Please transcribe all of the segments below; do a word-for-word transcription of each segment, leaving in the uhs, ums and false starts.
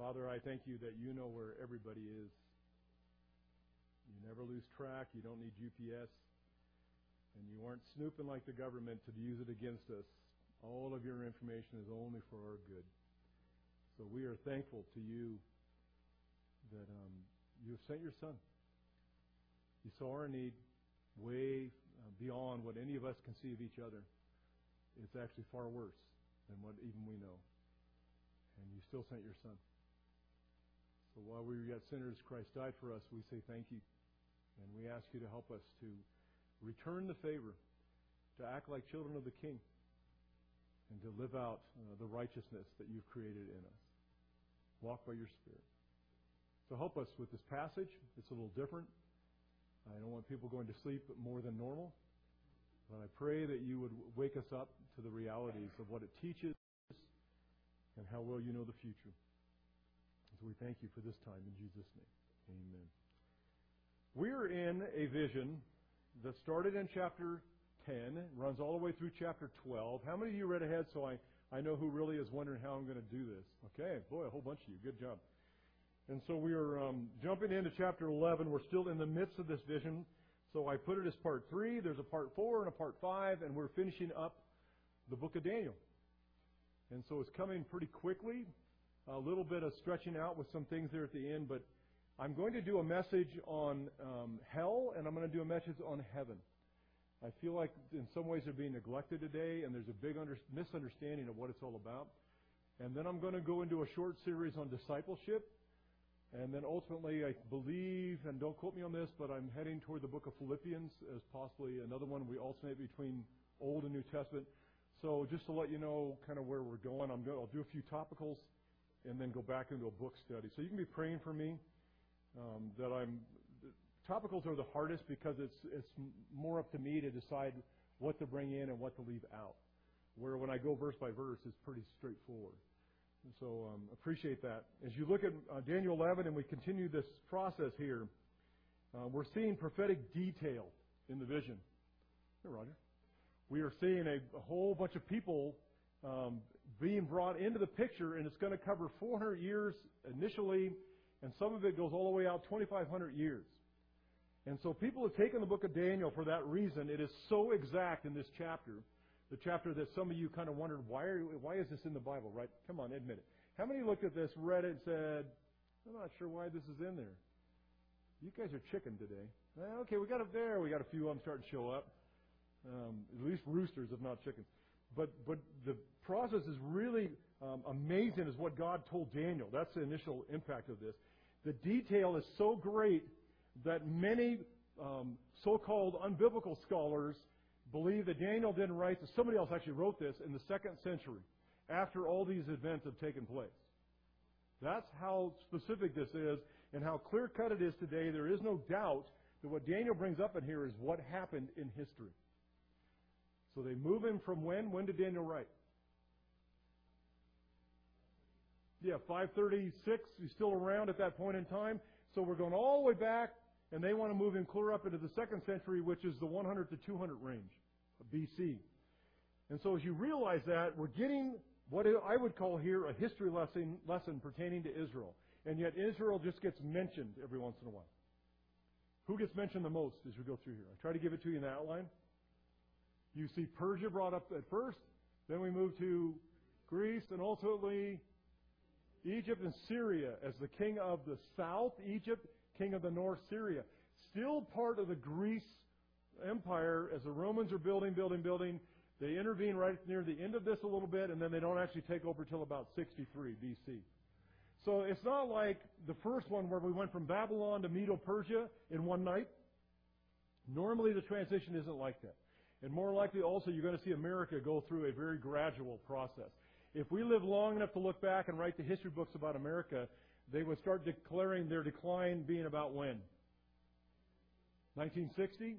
Father, I thank you that you know where everybody is. You never lose track. You don't need G P S. And you aren't snooping like the government to use it against us. All of your information is only for our good. So we are thankful to you that um, you have sent your Son. You saw our need way uh, beyond what any of us can see of each other. It's actually far worse than what even we know. And you still sent your Son. So while we were yet sinners, Christ died for us. We say thank you. And we ask you to help us to return the favor, to act like children of the King, and to live out uh, the righteousness that you've created in us. Walk by your Spirit. So help us with this passage. It's a little different. I don't want people going to sleep more than normal. But I pray that you would wake us up to the realities of what it teaches and how well you know the future. So we thank you for this time in Jesus' name. Amen. We're in a vision that started in chapter ten, runs all the way through chapter twelve. How many of you read ahead so I, I know who really is wondering how I'm going to do this? Okay, boy, a whole bunch of you. Good job. And so we are um, jumping into chapter eleven. We're still in the midst of this vision. So I put it as part three. There's a part four and a part five, and we're finishing up the book of Daniel. And so it's coming pretty quickly. A little bit of stretching out with some things there at the end, but I'm going to do a message on um, hell, and I'm going to do a message on heaven. I feel like in some ways they're being neglected today, and there's a big under- misunderstanding of what it's all about. And then I'm going to go into a short series on discipleship. And then ultimately, I believe, and don't quote me on this, but I'm heading toward the book of Philippians as possibly another one. We alternate between Old and New Testament. So just to let you know kind of where we're going, I'm going I'll do a few topicals and then go back into a book study. So you can be praying for me. Um, that I'm topicals are the hardest because it's it's more up to me to decide what to bring in and what to leave out. Where when I go verse by verse, it's pretty straightforward. And so um, appreciate that. As you look at uh, Daniel eleven and we continue this process here, uh, we're seeing prophetic detail in the vision. Hey, Roger. We are seeing a, a whole bunch of people um, being brought into the picture, and it's going to cover four hundred years initially. And some of it goes all the way out twenty-five hundred years. And so people have taken the book of Daniel for that reason. It is so exact in this chapter, the chapter that some of you kind of wondered, why are, why is this in the Bible, right? Come on, admit it. How many looked at this, read it, and said, I'm not sure why this is in there? You guys are chicken today. Well, okay, we got it there. We got a few of them starting to show up. Um, at least roosters, if not chickens. But but the process is really um, amazing is what God told Daniel. That's the initial impact of this. The detail is so great that many um, so-called unbiblical scholars believe that Daniel didn't write this. Somebody else actually wrote this in the second century after all these events have taken place. That's how specific this is and how clear-cut it is today. There is no doubt that what Daniel brings up in here is what happened in history. So they move him from when? When did Daniel write? Yeah, five thirty-six. He's still around at that point in time. So we're going all the way back, and they want to move him clear up into the second century, which is the one hundred to two hundred range of B C. And so as you realize that, we're getting what I would call here a history lesson, lesson pertaining to Israel. And yet Israel just gets mentioned every once in a while. Who gets mentioned the most as we go through here? I try to give it to you in the outline. You see Persia brought up at first. Then we move to Greece and ultimately Egypt and Syria as the king of the south, Egypt, king of the north, Syria. Still part of the Greece empire as the Romans are building, building, building. They intervene right near the end of this a little bit, and then they don't actually take over till about sixty-three B C. So it's not like the first one where we went from Babylon to Medo-Persia in one night. Normally the transition isn't like that. And more likely also you're going to see America go through a very gradual process. If we live long enough to look back and write the history books about America, they would start declaring their decline being about when? nineteen sixty?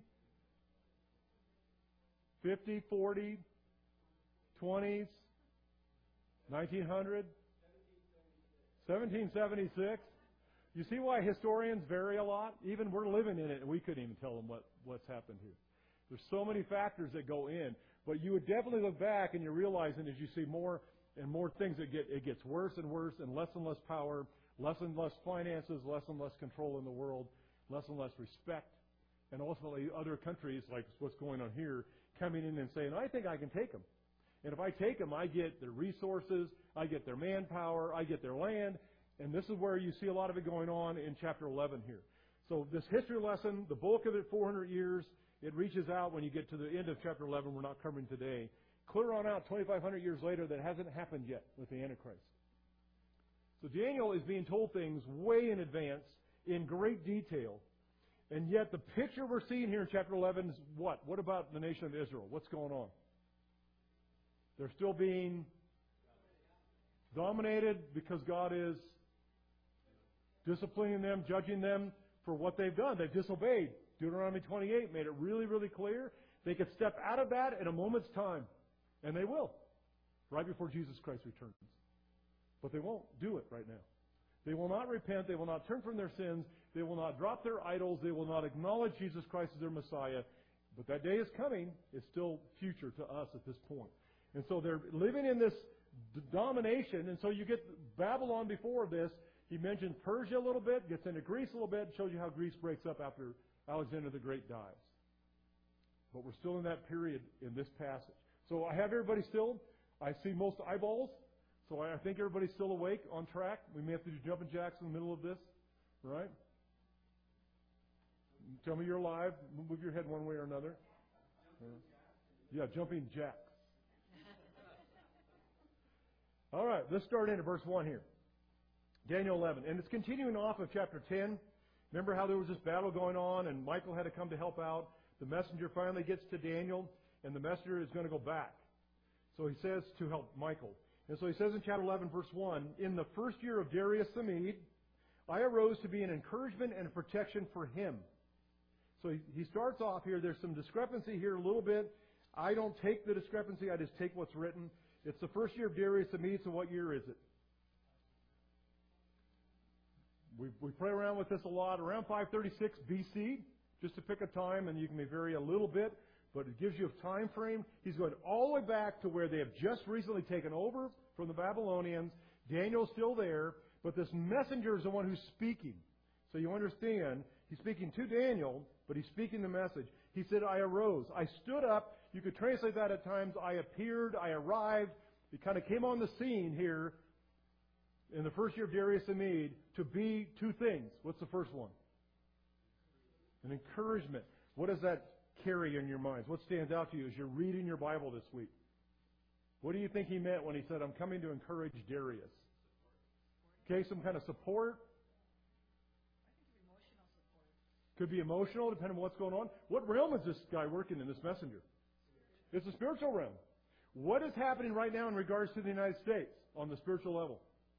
fifty, forty, twenties, nineteen hundred, seventeen seventy-six. You see why historians vary a lot? Even we're living in it, and we couldn't even tell them what, what's happened here. There's so many factors that go in. But you would definitely look back, and you're realizing as you see more and more things. It, get, it gets worse and worse, and less and less power, less and less finances, less and less control in the world, less and less respect, and ultimately other countries, like what's going on here, coming in and saying, I think I can take them. And if I take them, I get their resources, I get their manpower, I get their land, and this is where you see a lot of it going on in chapter eleven here. So this history lesson, the bulk of it, four hundred years, it reaches out when you get to the end of chapter eleven, we're not covering today. Clear on out, twenty-five hundred years later, that hasn't happened yet with the Antichrist. So Daniel is being told things way in advance, in great detail. And yet the picture we're seeing here in chapter eleven is what? What about the nation of Israel? What's going on? They're still being dominated because God is disciplining them, judging them for what they've done. They've disobeyed. Deuteronomy twenty-eight made it really, really clear. They could step out of that in a moment's time. And they will. Right before Jesus Christ returns. But they won't do it right now. They will not repent. They will not turn from their sins. They will not drop their idols. They will not acknowledge Jesus Christ as their Messiah. But that day is coming. It's still future to us at this point. And so they're living in this d- domination. And so you get Babylon before this. He mentions Persia a little bit, gets into Greece a little bit, shows you how Greece breaks up after Alexander the Great dies. But we're still in that period in this passage. So I have everybody still. I see most eyeballs. So I think everybody's still awake, on track. We may have to do jumping jacks in the middle of this. Right? Tell me you're alive. Move your head one way or another. Uh, yeah, jumping jacks. All right, let's start into verse one here. Daniel eleven. And it's continuing off of chapter ten. Remember how there was this battle going on and Michael had to come to help out. The messenger finally gets to Daniel and the messenger is going to go back. So he says to help Michael. And so he says in chapter eleven, verse one, in the first year of Darius the Mede, I arose to be an encouragement and a protection for him. So he, he starts off here. There's some discrepancy here a little bit. I don't take the discrepancy. I just take what's written. It's the first year of Darius the Mede, so what year is it? We, we play around with this a lot. Around five thirty-six B C, just to pick a time, and you can vary a little bit, but it gives you a time frame. He's going all the way back to where they have just recently taken over from the Babylonians. Daniel's still there, but this messenger is the one who's speaking. So you understand, he's speaking to Daniel, but he's speaking the message. He said, I arose. I stood up. You could translate that at times. I appeared. I arrived. He kind of came on the scene here in the first year of Darius the Mede to be two things. What's the first one? An encouragement. What does that carry in your minds? What stands out to you as you're reading your Bible this week? What do you think he meant when he said, I'm coming to encourage Darius? Okay, some kind of support. Could be emotional, depending on what's going on. What realm is this guy working in, this messenger? It's a spiritual realm. What is happening right now in regards to the United States on the spiritual level?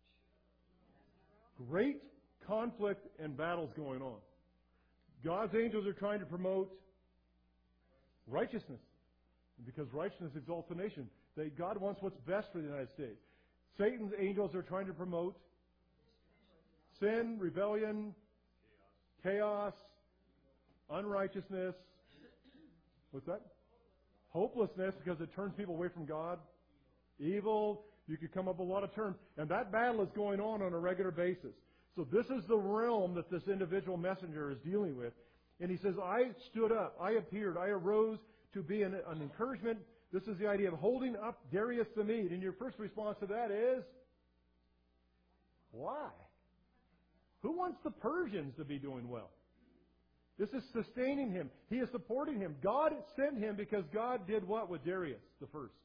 Great conflict and battles going on. God's angels are trying to promote righteousness. Because righteousness exalts the nation. They, God wants what's best for the United States. Satan's angels are trying to promote sin, rebellion, chaos, unrighteousness. What's that? Hopelessness, because it turns people away from God. Evil. You could come up with a lot of terms. And that battle is going on on a regular basis. So this is the realm that this individual messenger is dealing with. And he says, I stood up. I appeared. I arose to be an, an encouragement. This is the idea of holding up Darius the Mede. And your first response to that is, why? Who wants the Persians to be doing well? This is sustaining him. He is supporting him. God sent him because God did what with Darius the first?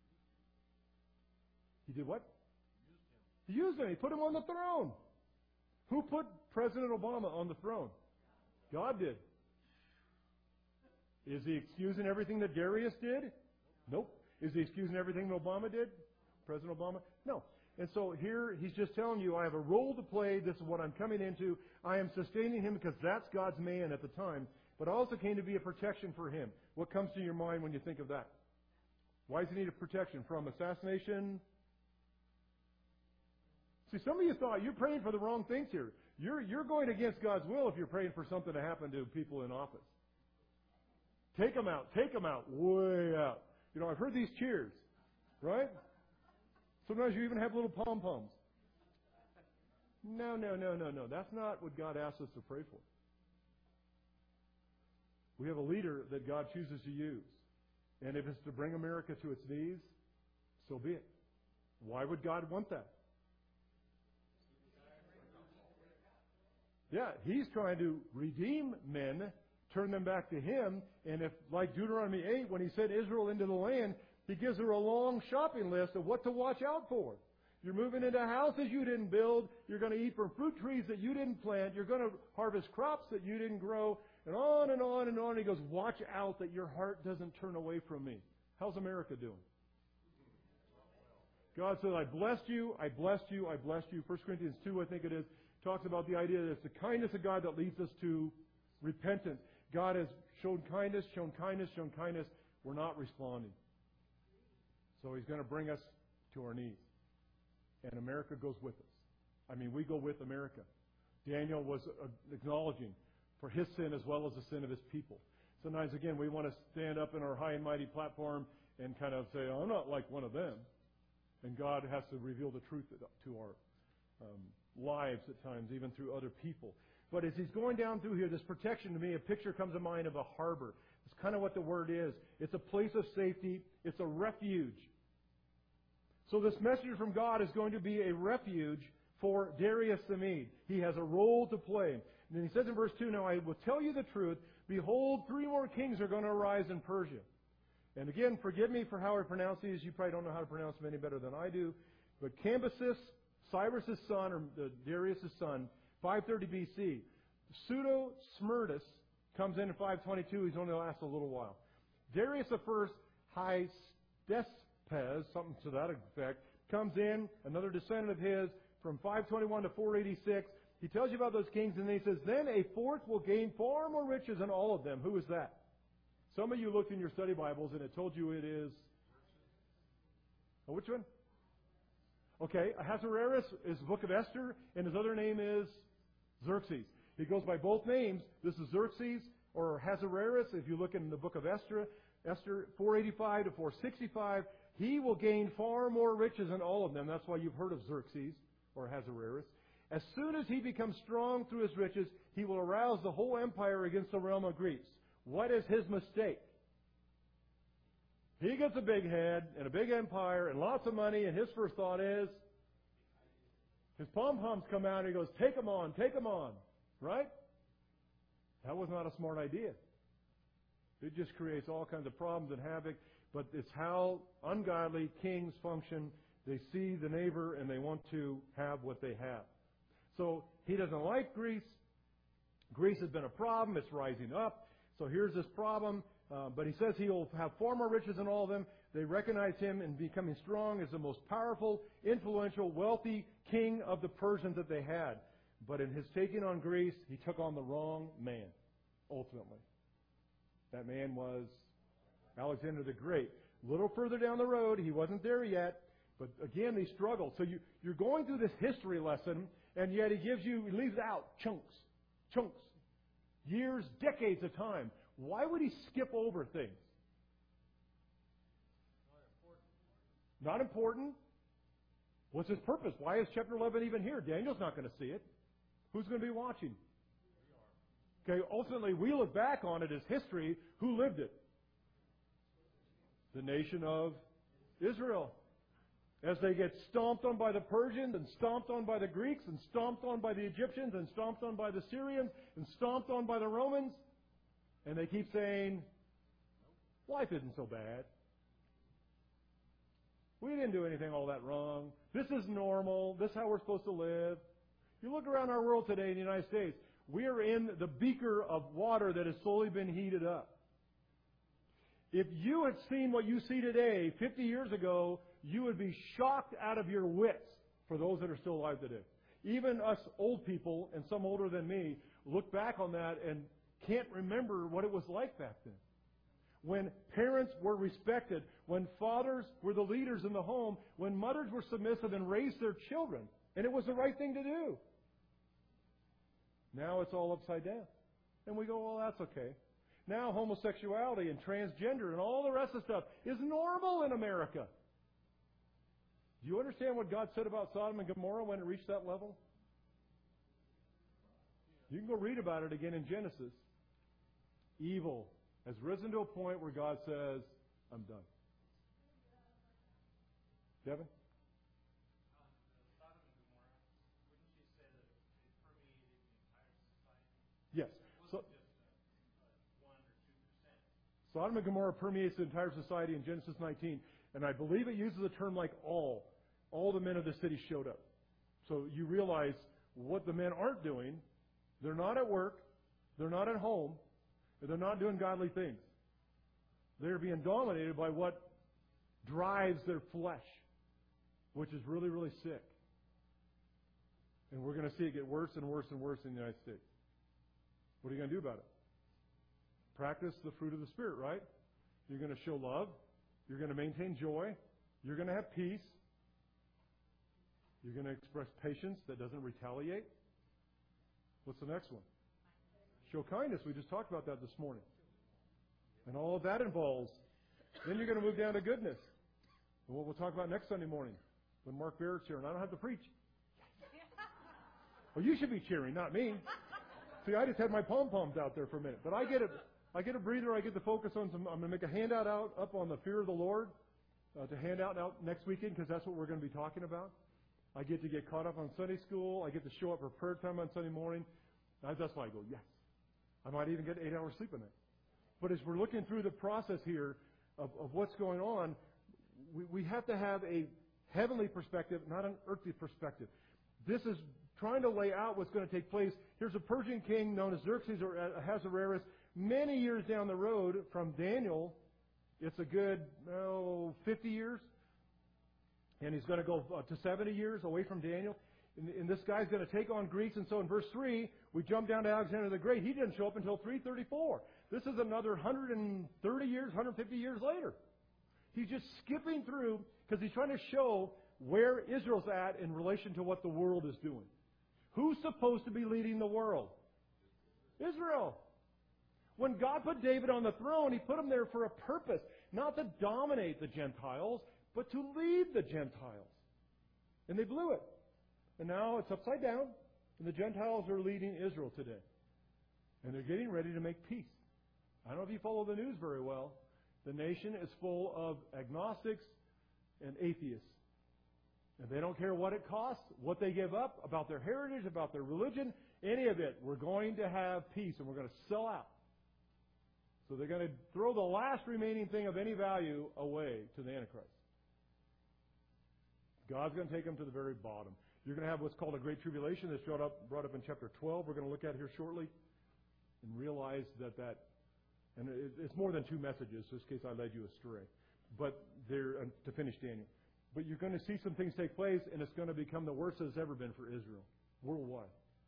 He did what? He used him. He put him on the throne. Who put President Obama on the throne? God did. Is he excusing everything that Darius did? Nope. Is he excusing everything that Obama did? President Obama? No. And so here he's just telling you, I have a role to play. This is what I'm coming into. I am sustaining him because that's God's man at the time. But I also came to be a protection for him. What comes to your mind when you think of that? Why does he need a protection? From assassination? See, some of you thought you're praying for the wrong things here. You're, you're going against God's will if you're praying for something to happen to people in office. Take them out. Take them out. Way out. You know, I've heard these cheers, right? Sometimes you even have little pom-poms. No, no, no, no, no. That's not what God asks us to pray for. We have a leader that God chooses to use. And if it's to bring America to its knees, so be it. Why would God want that? Yeah, He's trying to redeem men, turn them back to Him. And if, like Deuteronomy eight, when He sent Israel into the land, He gives her a long shopping list of what to watch out for. You're moving into houses you didn't build. You're going to eat from fruit trees that you didn't plant. You're going to harvest crops that you didn't grow. And on and on and on. He goes, watch out that your heart doesn't turn away from me. How's America doing? God said, I blessed you, I blessed you, I blessed you. First Corinthians two, I think it is, talks about the idea that it's the kindness of God that leads us to repentance. God has shown kindness, shown kindness, shown kindness. We're not responding. So He's going to bring us to our knees. And America goes with us. I mean, we go with America. Daniel was uh, acknowledging for his sin as well as the sin of his people. Sometimes, again, we want to stand up in our high and mighty platform and kind of say, oh, I'm not like one of them. And God has to reveal the truth to our um, lives at times, even through other people. But as He's going down through here, this protection, to me, a picture comes to mind of a harbor. It's kind of what the word is. It's a place of safety. It's a refuge. So this messenger from God is going to be a refuge for Darius the Mede. He has a role to play. And then he says in verse two, now I will tell you the truth. Behold, three more kings are going to arise in Persia. And again, forgive me for how I pronounce these. You probably don't know how to pronounce them any better than I do. But Cambyses, Cyrus' son, or uh, Darius' son, five thirty B C. Pseudo-Smyrtus comes in at five twenty-two. He's only lasted a little while. Darius the first, Hystaspes, something to that effect, comes in, another descendant of his, from five twenty-one to four eighty-six. He tells you about those kings, and then he says, then a fourth will gain far more riches than all of them. Who is that? Some of you looked in your study Bibles, and it told you it is... Oh, which one? Okay, Ahasuerus is the book of Esther, and his other name is Xerxes. He goes by both names. This is Xerxes, or Ahasuerus, if you look in the book of Esther. Esther four eighty-five to four sixty-five. He will gain far more riches than all of them. That's why you've heard of Xerxes, or Ahasuerus. As soon as he becomes strong through his riches, he will arouse the whole empire against the realm of Greece. What is his mistake? He gets a big head and a big empire and lots of money, and his first thought is, his pom-poms come out and he goes, take them on, take them on. Right? That was not a smart idea. It just creates all kinds of problems and havoc, but it's how ungodly kings function. They see the neighbor and they want to have what they have. So he doesn't like Greece. Greece has been a problem. It's rising up. So here's this problem. Uh, but he says he will have far more riches than all of them. They recognize him in becoming strong as the most powerful, influential, wealthy king of the Persians that they had. But in his taking on Greece, he took on the wrong man, ultimately. That man was Alexander the Great. A little further down the road, he wasn't there yet. But again, they struggled. So you, you're going through this history lesson, and yet he gives you, he leaves out chunks, chunks, years, decades of time. Why would he skip over things? Not important. Not important. What's his purpose? Why is chapter eleven even here? Daniel's not going to see it. Who's going to be watching? Okay, ultimately, we look back on it as history. Who lived it? The nation of Israel. As they get stomped on by the Persians and stomped on by the Greeks and stomped on by the Egyptians and stomped on by the Syrians and stomped on by the Romans. And they keep saying, life isn't so bad. We didn't do anything all that wrong. This is normal. This is how we're supposed to live. You look around our world today in the United States, we are in the beaker of water that has slowly been heated up. If you had seen what you see today fifty years ago, you would be shocked out of your wits for those that are still alive today. Even us old people, and some older than me, look back on that and can't remember what it was like back then. When parents were respected, when fathers were the leaders in the home, when mothers were submissive and raised their children, and it was the right thing to do. Now it's all upside down. And we go, well, that's okay. Now homosexuality and transgender and all the rest of stuff is normal in America. Do you understand what God said about Sodom and Gomorrah when it reached that level? You can go read about it again in Genesis. Evil has risen to a point where God says, I'm done. Devin? Yes. So, Sodom and Gomorrah permeates the entire society in Genesis nineteen. And I believe it uses a term like all. All the men of the city showed up. So you realize what the men aren't doing. They're not at work. They're not at home. And they're not doing godly things. They're being dominated by what drives their flesh, which is really, really sick. And we're going to see it get worse and worse and worse in the United States. What are you going to do about it? Practice the fruit of the Spirit, right? You're going to show love. You're going to maintain joy. You're going to have peace. You're going to express patience that doesn't retaliate. What's the next one? Show kindness. We just talked about that this morning. And all of that involves. Then you're going to move down to goodness. And what we'll talk about next Sunday morning when Mark Barrett's here. And I don't have to preach. Well, you should be cheering, not me. See, I just had my pom-poms out there for a minute. But I get it. I get a breather. I get to focus on some. I'm going to make a handout out up on the fear of the Lord uh, to hand out out next weekend because that's what we're going to be talking about. I get to get caught up on Sunday school. I get to show up for prayer time on Sunday morning. I, that's why I go, yes. I might even get eight hours sleep a night. But as we're looking through the process here of, of what's going on, we, we have to have a heavenly perspective, not an earthly perspective. This is trying to lay out what's going to take place. Here's a Persian king known as Xerxes or Ahasuerus. Many years down the road from Daniel, it's a good oh, fifty years. And he's going to go to seventy years away from Daniel. And, and this guy's going to take on Greece. And so in verse three, we jump down to Alexander the Great. He didn't show up until three thirty-four. This is another one hundred thirty years, one hundred fifty years later. He's just skipping through because he's trying to show where Israel's at in relation to what the world is doing. Who's supposed to be leading the world? Israel. When God put David on the throne, He put him there for a purpose. Not to dominate the Gentiles, but to lead the Gentiles. And they blew it. And now it's upside down, and the Gentiles are leading Israel today. And they're getting ready to make peace. I don't know if you follow the news very well. The nation is full of agnostics and atheists. And they don't care what it costs, what they give up, about their heritage, about their religion, any of it. We're going to have peace, and we're going to sell out. So they're going to throw the last remaining thing of any value away to the Antichrist. God's going to take them to the very bottom. You're going to have what's called a great tribulation that's brought up, brought up in chapter twelve. We're going to look at here shortly and realize that that, and it's more than two messages, just in case I led you astray. But they're, uh, to finish Daniel. But you're going to see some things take place, and it's going to become the worst it's ever been for Israel, worldwide.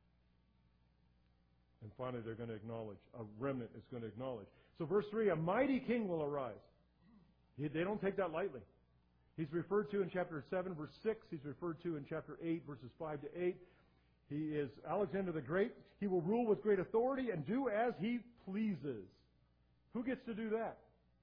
And finally, they're going to acknowledge, a remnant is going to acknowledge. So verse three, a mighty king will arise. They don't take that lightly. He's referred to in chapter seven, verse six. He's referred to in chapter eight, verses five to eight. He is Alexander the Great. He will rule with great authority and do as he pleases. Who gets to do that?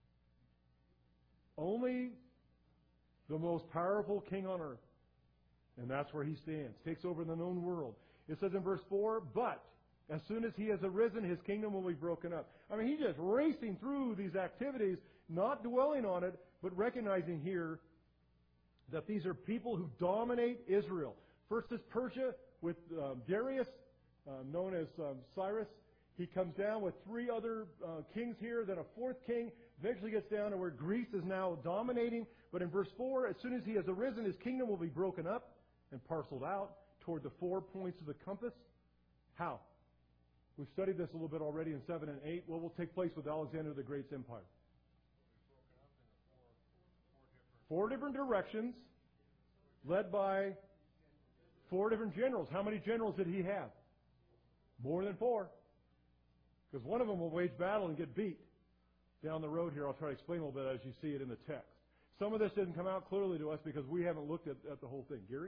Only the most powerful king on earth. And that's where he stands. Takes over the known world. It says in verse four, but as soon as he has arisen, his kingdom will be broken up. I mean, he's just racing through these activities, not dwelling on it, but recognizing here that these are people who dominate Israel. First is Persia with um, Darius, uh, known as um, Cyrus. He comes down with three other uh, kings here, then a fourth king. Eventually gets down to where Greece is now dominating. But in verse four, as soon as he has arisen, his kingdom will be broken up and parceled out toward the four points of the compass. How? We've studied this a little bit already in seven and eight. What will take place with Alexander the Great's empire? Four different directions, led by four different generals. How many generals did he have? More than four. Because one of them will wage battle and get beat. Down the road here, I'll try to explain a little bit as you see it in the text. Some of this didn't come out clearly to us because we haven't looked at, at the whole thing. Gary?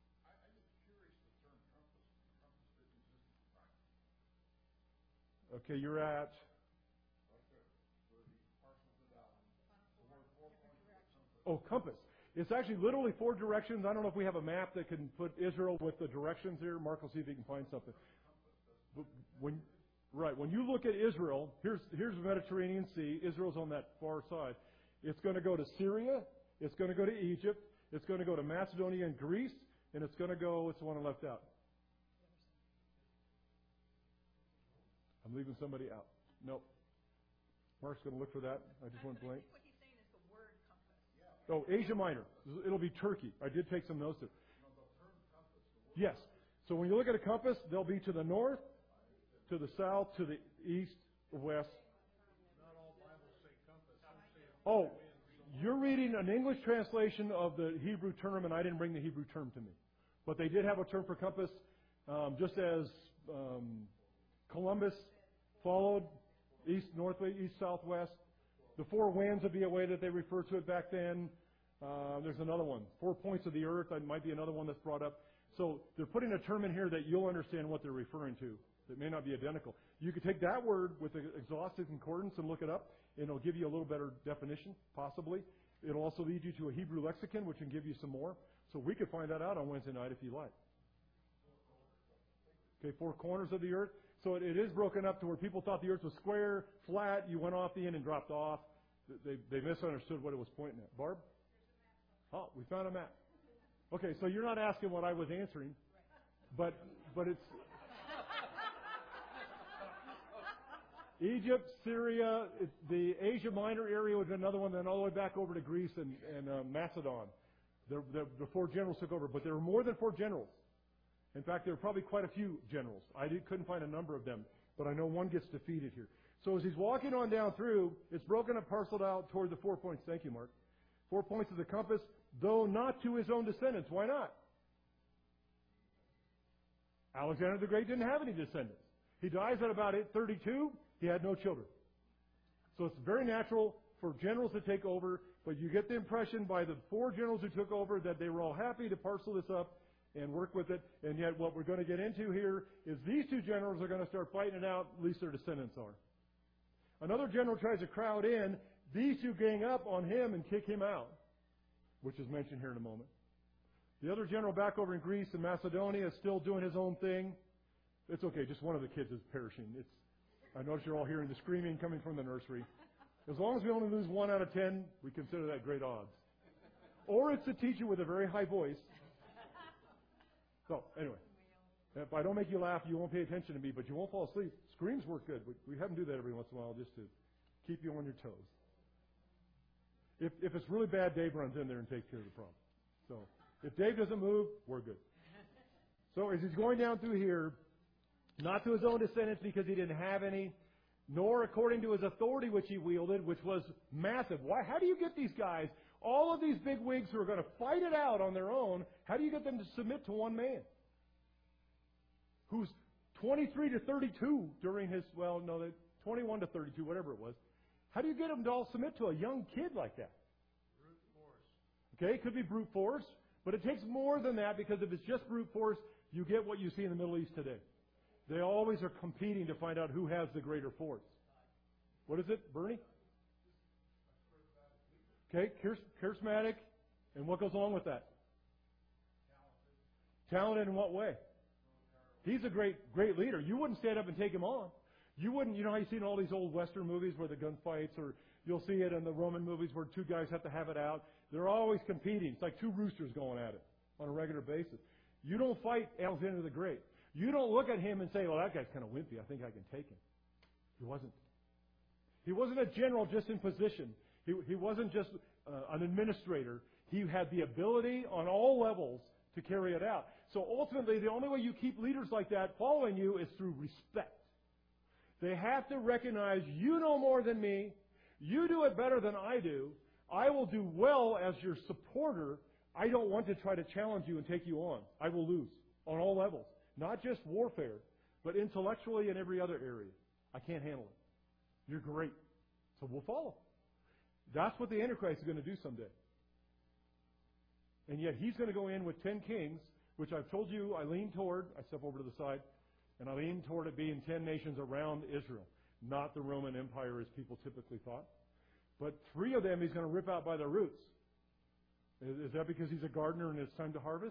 Okay, you're at... Oh, compass. It's actually literally four directions. I don't know if we have a map that can put Israel with the directions here. Mark will see if he can find something. But when, right, when you look at Israel, here's, here's the Mediterranean Sea. Israel's on that far side. It's going to go to Syria. It's going to go to Egypt. It's going to go to Macedonia and Greece. And it's going to go, what's the one I left out? I'm leaving somebody out. Nope. Mark's going to look for that. I just went blank. What he's saying is the word compass. Oh, Asia Minor. It'll be Turkey. I did take some notes there. Yes. So when you look at a compass, they'll be to the north, to the south, to the east, west. Not all Bibles say compass. Oh, you're reading an English translation of the Hebrew term, and I didn't bring the Hebrew term to me. But they did have a term for compass, um, just as um, Columbus followed east, north, east, southwest. The four winds would be a way that they referred to it back then. Uh, there's another one. Four points of the earth. That might be another one that's brought up. So they're putting a term in here that you'll understand what they're referring to. That may not be identical. You could take that word with the exhaustive concordance and look it up, and it'll give you a little better definition, possibly. It'll also lead you to a Hebrew lexicon, which can give you some more. So we could find that out on Wednesday night if you like. Okay, four corners of the earth. So it, it is broken up to where people thought the earth was square, flat. You went off the end and dropped off. They, they misunderstood what it was pointing at. Barb? Oh, we found a map. Okay, so you're not asking what I was answering, but but it's Egypt, Syria, it, the Asia Minor area was another one, then all the way back over to Greece and, and uh, Macedon. The, the, the four generals took over, but there were more than four generals. In fact, there were probably quite a few generals. I did, couldn't find a number of them, but I know one gets defeated here. So as he's walking on down through, it's broken up, parceled out toward the four points. Thank you, Mark. Four points of the compass, though not to his own descendants. Why not? Alexander the Great didn't have any descendants. He dies at about thirty-two. He had no children. So it's very natural for generals to take over, but you get the impression by the four generals who took over that they were all happy to parcel this up and work with it. And yet what we're going to get into here is these two generals are going to start fighting it out, at least their descendants are. Another general tries to crowd in. These two gang up on him and kick him out, which is mentioned here in a moment. The other general back over in Greece and Macedonia is still doing his own thing. It's okay, just one of the kids is perishing. It's, I notice you're all hearing the screaming coming from the nursery. As long as we only lose one out of ten, we consider that great odds. Or it's a teacher with a very high voice. So, anyway, if I don't make you laugh, you won't pay attention to me, but you won't fall asleep. Screams work good. We, we have them do that every once in a while just to keep you on your toes. If, if it's really bad, Dave runs in there and takes care of the problem. So, if Dave doesn't move, we're good. So, as he's going down through here, not to his own descendants because he didn't have any, nor according to his authority which he wielded, which was massive. Why? How do you get these guys, all of these big wigs who are going to fight it out on their own, how do you get them to submit to one man who's twenty-three to thirty-two during his, well, no, twenty-one to thirty-two, whatever it was. How do you get them to all submit to a young kid like that? Brute force. Okay, it could be brute force, but it takes more than that because if it's just brute force, you get what you see in the Middle East today. They always are competing to find out who has the greater force. What is it, Bernie? Okay, charismatic. And what goes along with that? Talented in what way? He's a great, great leader. You wouldn't stand up and take him on. You wouldn't, you know how you see in all these old Western movies where the gunfights, or you'll see it in the Roman movies where two guys have to have it out. They're always competing. It's like two roosters going at it on a regular basis. You don't fight Alexander the Great. You don't look at him and say, well, that guy's kind of wimpy. I think I can take him. He wasn't. He wasn't a general just in position. He, he wasn't just uh, an administrator. He had the ability on all levels to carry it out. So ultimately, the only way you keep leaders like that following you is through respect. They have to recognize you know more than me. You do it better than I do. I will do well as your supporter. I don't want to try to challenge you and take you on. I will lose on all levels. Not just warfare, but intellectually in every other area. I can't handle it. You're great. So we'll follow. That's what the Antichrist is going to do someday. And yet he's going to go in with ten kings, which I've told you I lean toward. I step over to the side. And I lean toward it being ten nations around Israel. Not the Roman Empire as people typically thought. But three of them he's going to rip out by their roots. Is, is that because he's a gardener and it's time to harvest?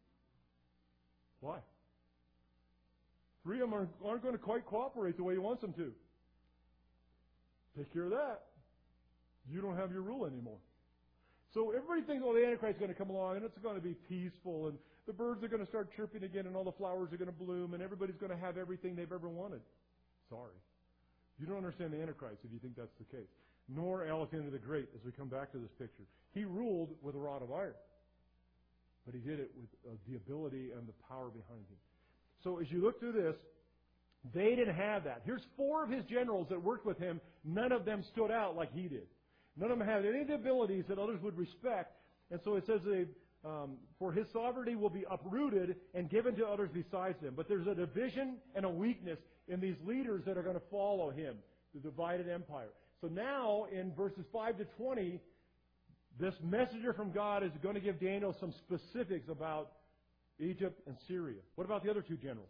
Why? Three of them aren't, aren't going to quite cooperate the way he wants them to. Take care of that. You don't have your rule anymore. So everybody thinks, oh, the Antichrist is going to come along and it's going to be peaceful and the birds are going to start chirping again and all the flowers are going to bloom and everybody's going to have everything they've ever wanted. Sorry. You don't understand the Antichrist if you think that's the case. Nor Alexander the Great, as we come back to this picture. He ruled with a rod of iron. But he did it with uh, the ability and the power behind him. So as you look through this, they didn't have that. Here's four of his generals that worked with him. None of them stood out like he did. None of them had any of the abilities that others would respect. And so it says, uh, um, for his sovereignty will be uprooted and given to others besides him. But there's a division and a weakness in these leaders that are going to follow him, the divided empire. So now in verses five to twenty, this messenger from God is going to give Daniel some specifics about Egypt and Syria. What about the other two generals?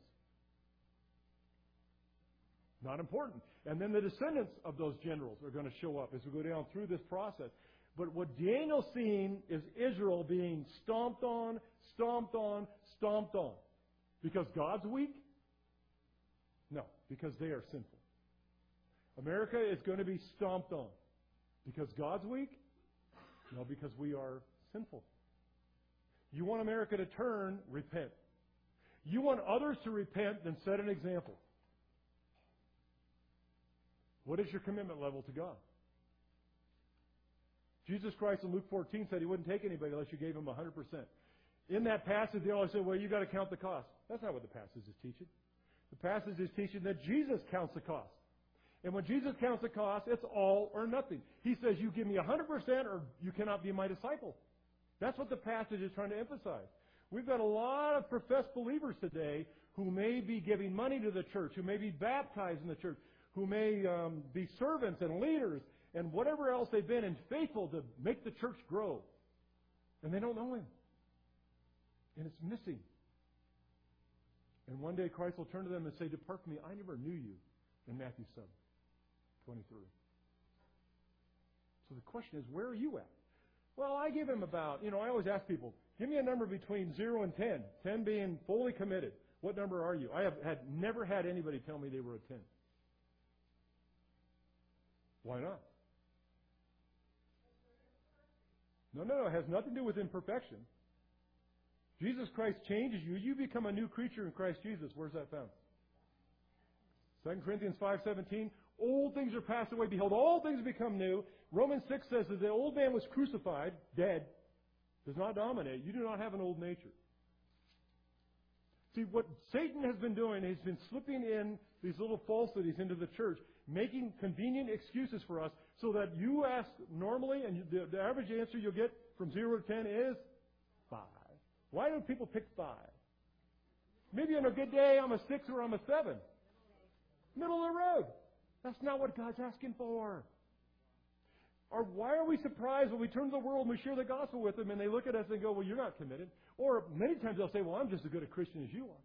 Not important. And then the descendants of those generals are going to show up as we go down through this process. But what Daniel's seeing is Israel being stomped on, stomped on, stomped on. Because God's weak? No, because they are sinful. America is going to be stomped on. Because God's weak? No, because we are sinful. You want America to turn? Repent. You want others to repent? Then set an example. What is your commitment level to God? Jesus Christ in Luke fourteen said he wouldn't take anybody unless you gave him one hundred percent. In that passage, they always say, well, you've got to count the cost. That's not what the passage is teaching. The passage is teaching that Jesus counts the cost. And when Jesus counts the cost, it's all or nothing. He says, you give me one hundred percent or you cannot be my disciple. That's what the passage is trying to emphasize. We've got a lot of professed believers today who may be giving money to the church, who may be baptized in the church, who may um, be servants and leaders and whatever else they've been, and faithful to make the church grow. And they don't know him. And it's missing. And one day Christ will turn to them and say, depart from me, I never knew you, in Matthew seven twenty-three. So the question is, where are you at? Well, I give him about, you know, I always ask people, give me a number between zero and ten. ten being fully committed. What number are you? I have had never had anybody tell me they were a ten. Why not? No, no, no. It has nothing to do with imperfection. Jesus Christ changes you. You become a new creature in Christ Jesus. Where's that found? Second Corinthians five seventeen. Old things are passed away. Behold, all things become new. Romans six says that the old man was crucified, dead, does not dominate. You do not have an old nature. See, what Satan has been doing, he's been slipping in these little falsities into the church, making convenient excuses for us so that you ask normally, and you, the, the average answer you'll get from zero to ten is five. Why do people pick five? Maybe on a good day I'm a six or I'm a seven. Middle of the road. That's not what God's asking for. Or why are we surprised when we turn to the world and we share the gospel with them and they look at us and go, well, you're not committed. Or many times they'll say, well, I'm just as good a Christian as you are.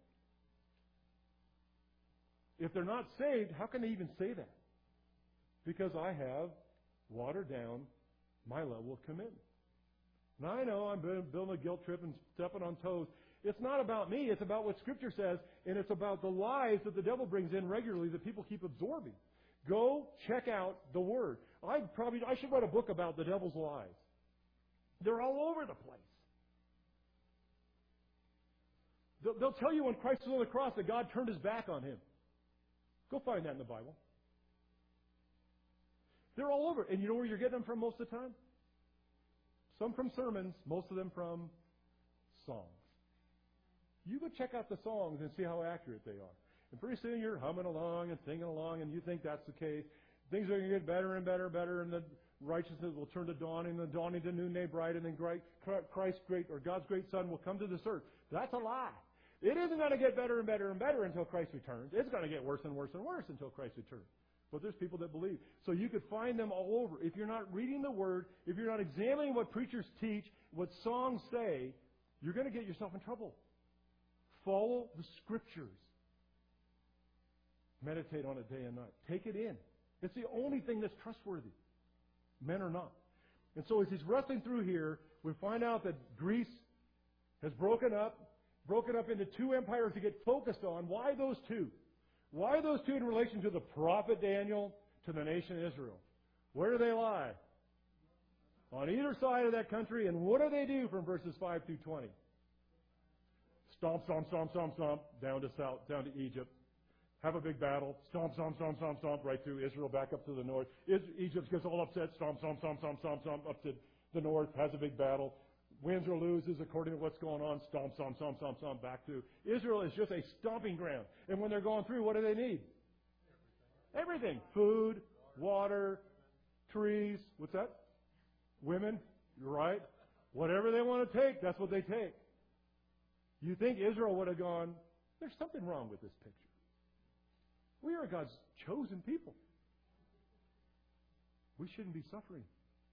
If they're not saved, how can they even say that? Because I have watered down my level of commitment. Now I know I'm building a guilt trip and stepping on toes. It's not about me. It's about what Scripture says, and it's about the lies that the devil brings in regularly that people keep absorbing. Go check out the Word. I probably I should write a book about the devil's lies. They're all over the place. They'll, they'll tell you when Christ was on the cross that God turned his back on him. Go find that in the Bible. They're all over. And you know where you're getting them from most of the time? Some from sermons, most of them from songs. You go check out the songs and see how accurate they are. And pretty soon you're humming along and singing along and you think that's the case. Things are going to get better and better and better, and the righteousness will turn to dawning, and the dawning to noonday bright, and then Christ's great, or God's great Son will come to this earth. That's a lie. It isn't going to get better and better and better until Christ returns. It's going to get worse and worse and worse until Christ returns. But there's people that believe. So you could find them all over. If you're not reading the Word, if you're not examining what preachers teach, what songs say, you're going to get yourself in trouble. Follow the Scriptures. Meditate on it day and night. Take it in. It's the only thing that's trustworthy. Men are not. And so as he's wrestling through here, we find out that Greece has broken up, broken up into two empires to get focused on. Why those two? Why those two in relation to the prophet Daniel, to the nation Israel? Where do they lie? On either side of that country, and what do they do from verses five through twenty? Stomp, stomp, stomp, stomp, stomp, down to south, down to Egypt. Have a big battle. Stomp, stomp, stomp, stomp, stomp, right through Israel, back up to the north. Egypt gets all upset. Stomp, stomp, stomp, stomp, stomp, stomp, up to the north, has a big battle. Wins or loses according to what's going on. Stomp, stomp, stomp, stomp, stomp, back to. Israel is just a stomping ground. And when they're going through, what do they need? Everything. Food, water, trees. What's that? Women. You're right. Whatever they want to take, that's what they take. You think Israel would have gone, there's something wrong with this picture. We are God's chosen people. We shouldn't be suffering.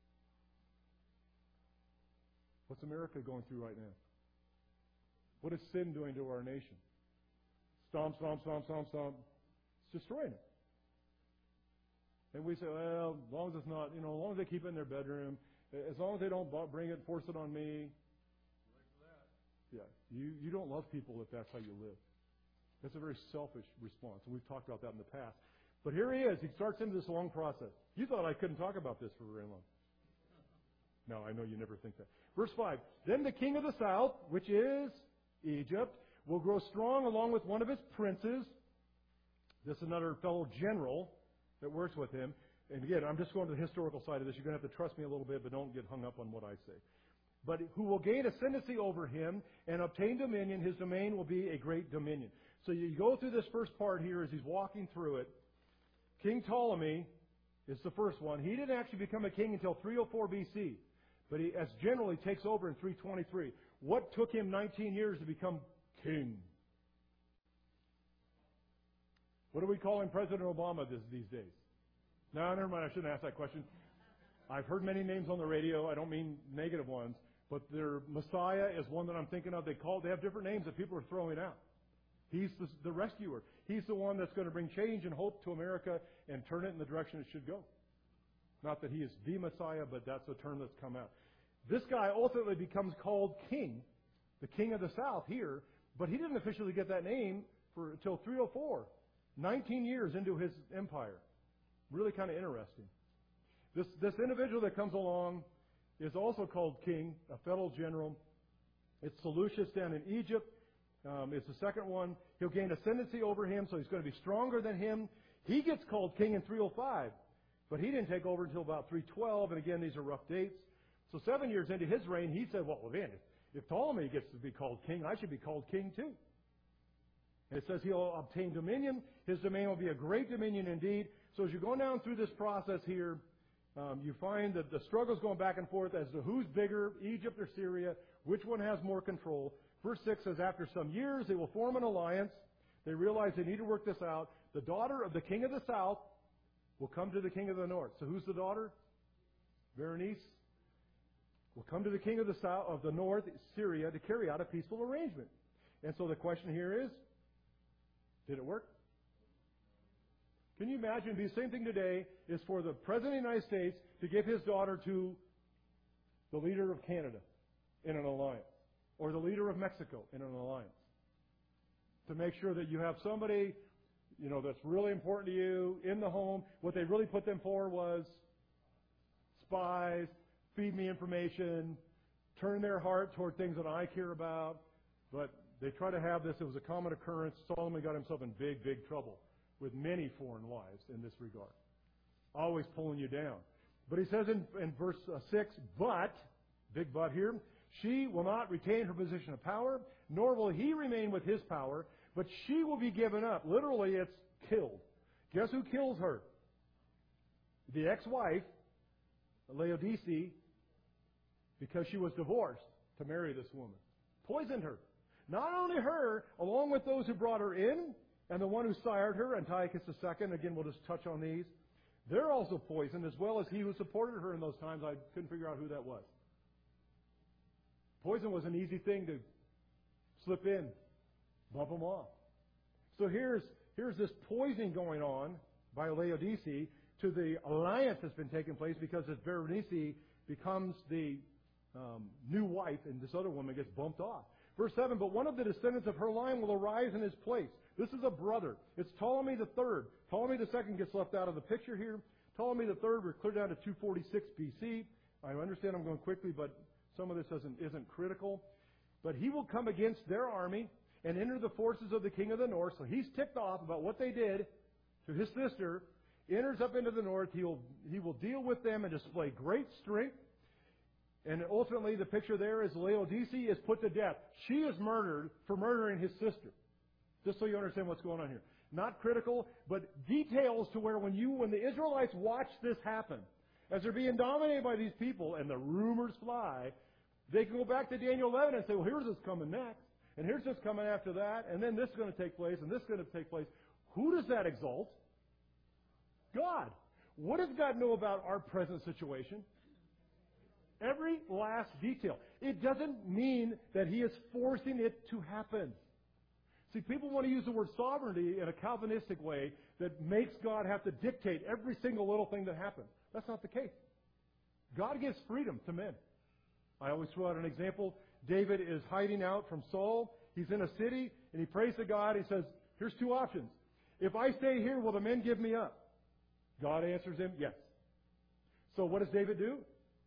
What's America going through right now? What is sin doing to our nation? Stomp, stomp, stomp, stomp, stomp. It's destroying it. And we say, well, as long as it's not, you know, as long as they keep it in their bedroom, as long as they don't bring it, force it on me. Yeah, you, you don't love people if that's how you live. That's a very selfish response, and we've talked about that in the past. But here he is. He starts into this long process. You thought I couldn't talk about this for very long. No, I know you never think that. Verse five, then the king of the south, which is Egypt, will grow strong along with one of his princes. This is another fellow general that works with him. And again, I'm just going to the historical side of this. You're going to have to trust me a little bit, but don't get hung up on what I say. But who will gain ascendancy over him and obtain dominion. His domain will be a great dominion. So you go through this first part here as he's walking through it. King Ptolemy is the first one. He didn't actually become a king until three oh four B C. But he, as general, he takes over in three twenty-three. What took him nineteen years to become king? What are we calling President Obama this, these days? No, never mind. I shouldn't ask that question. I've heard many names on the radio. I don't mean negative ones. But their Messiah is one that I'm thinking of. They call. They have different names that people are throwing out. He's the, the rescuer. He's the one that's going to bring change and hope to America and turn it in the direction it should go. Not that he is the Messiah, but that's the term that's come out. This guy ultimately becomes called king, the king of the south here, but he didn't officially get that name for until three oh four, nineteen years into his empire. Really kind of interesting. This, this individual that comes along is also called king, a fellow general. It's Seleucus down in Egypt. Um, it's the second one. He'll gain ascendancy over him, so he's going to be stronger than him. He gets called king in three oh five, but he didn't take over until about three twelve, and again, these are rough dates. So seven years into his reign, he said, well, well then, if, if Ptolemy gets to be called king, I should be called king too. And it says he'll obtain dominion. His domain will be a great dominion indeed. So as you're going down through this process here, um, you find that the struggle's going back and forth as to who's bigger, Egypt or Syria, which one has more control. Verse six says, after some years, they will form an alliance. They realize they need to work this out. The daughter of the king of the south will come to the king of the north. So who's the daughter? Berenice will come to the king of the south, of the north, Syria, to carry out a peaceful arrangement. And so the question here is, did it work? Can you imagine? The same thing today is for the President of the United States to give his daughter to the leader of Canada in an alliance, or the leader of Mexico in an alliance, to make sure that you have somebody, you know, that's really important to you in the home. What they really put them for was spies, feed me information, turn their heart toward things that I care about. But they try to have this. It was a common occurrence. Solomon got himself in big, big trouble with many foreign wives in this regard, always pulling you down. But he says in, in verse uh, six, but, big but here, she will not retain her position of power, nor will he remain with his power, but she will be given up. Literally, it's killed. Guess who kills her? The ex-wife, Laodice, because she was divorced to marry this woman. Poisoned her. Not only her, along with those who brought her in, and the one who sired her, Antiochus the Second, again, we'll just touch on these. They're also poisoned, as well as he who supported her in those times. I couldn't figure out who that was. Poison was an easy thing to slip in, bump them off. So here's, here's this poisoning going on by Laodice to the alliance that's been taking place, because as Berenice becomes the um, new wife, and this other woman gets bumped off. Verse seven, but one of the descendants of her line will arise in his place. This is a brother. It's Ptolemy the third. Ptolemy the second gets left out of the picture here. Ptolemy the third, we're clear down to two forty-six B C. I understand I'm going quickly, but some of this isn't, isn't critical. But he will come against their army and enter the forces of the king of the north. So he's ticked off about what they did to his sister, enters up into the north. He will, he will deal with them and display great strength. And ultimately, the picture there is Laodice is put to death. She is murdered for murdering his sister. Just so you understand what's going on here. Not critical, but details to where when you, when the Israelites watch this happen, as they're being dominated by these people and the rumors fly, they can go back to Daniel eleven and say, well, here's what's coming next. And here's what's coming after that. And then this is going to take place. And this is going to take place. Who does that exalt? God. What does God know about our present situation? Every last detail. It doesn't mean that He is forcing it to happen. See, people want to use the word sovereignty in a Calvinistic way that makes God have to dictate every single little thing that happens. That's not the case. God gives freedom to men. I always throw out an example. David is hiding out from Saul. He's in a city, and he prays to God. He says, here's two options. If I stay here, will the men give me up? God answers him, yes. So what does David do?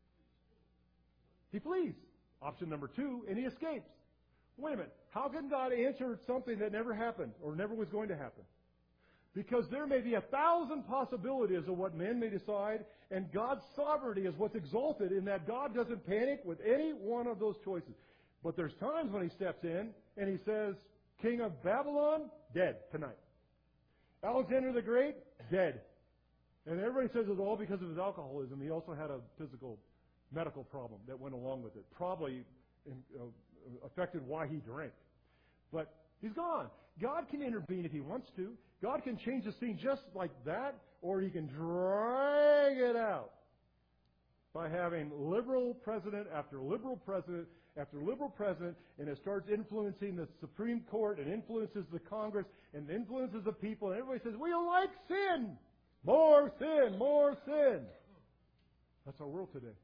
He flees. Option number two, and he escapes. Wait a minute. How can God answer something that never happened or never was going to happen? Because there may be a thousand possibilities of what men may decide, and God's sovereignty is what's exalted in that God doesn't panic with any one of those choices. But there's times when He steps in and He says, King of Babylon, dead tonight. Alexander the Great, dead. And everybody says it's all because of his alcoholism. He also had a physical medical problem that went along with it. Probably in, uh, affected why he drank. But he's gone. God can intervene if He wants to. God can change the scene just like that, or He can drag it out by having liberal president after liberal president after liberal president, and it starts influencing the Supreme Court and influences the Congress and influences the people, and everybody says, we like sin! More sin! More sin! That's our world today.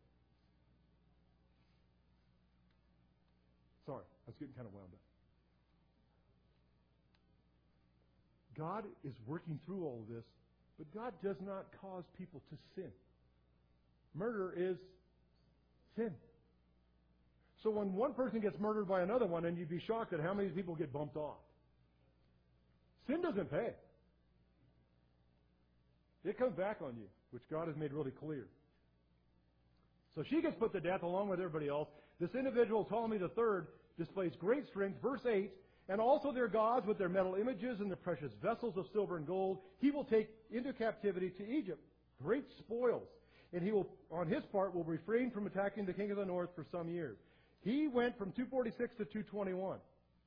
Sorry, I was getting kind of wound up. God is working through all of this, but God does not cause people to sin. Murder is sin. So when one person gets murdered by another one, and you'd be shocked at how many people get bumped off. Sin doesn't pay. It comes back on you, which God has made really clear. So she gets put to death along with everybody else. This individual, Ptolemy the third, displays great strength. Verse eight, and also their gods with their metal images and the precious vessels of silver and gold, he will take into captivity to Egypt. Great spoils. And he will, on his part, will refrain from attacking the king of the north for some years. He went from two forty-six to two twenty-one.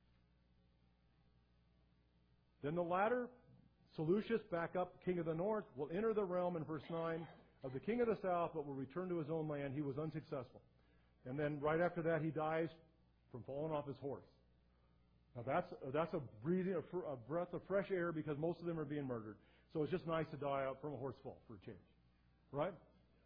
Then the latter, Seleucus, back up, king of the north, will enter the realm in verse nine of the king of the south, but will return to his own land. He was unsuccessful. And then right after that, he dies from falling off his horse. Now that's, that's a breathing, a breath of fresh air, because most of them are being murdered. So it's just nice to die out from a horse fall for a change. Right?